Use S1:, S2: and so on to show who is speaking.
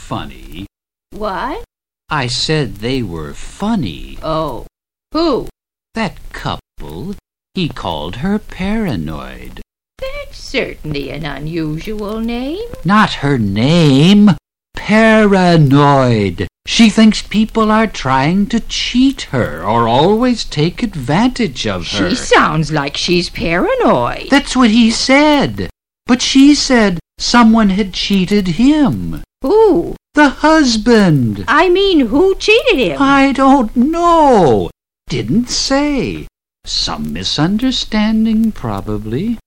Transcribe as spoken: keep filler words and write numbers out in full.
S1: funny.
S2: What?
S1: I said they were funny.
S2: Oh. Who?
S1: That couple. He called her Paranoid.
S2: That's certainly an unusual name.
S1: Not her name. Paranoid. She thinks people are trying to cheat her or always take advantage of her.
S2: She sounds like she's paranoid.
S1: That's what he said. But she said someone had cheated him.
S2: Who?
S1: The husband.
S2: I mean, who cheated him?
S1: I don't know. Didn't say. Some misunderstanding, probably.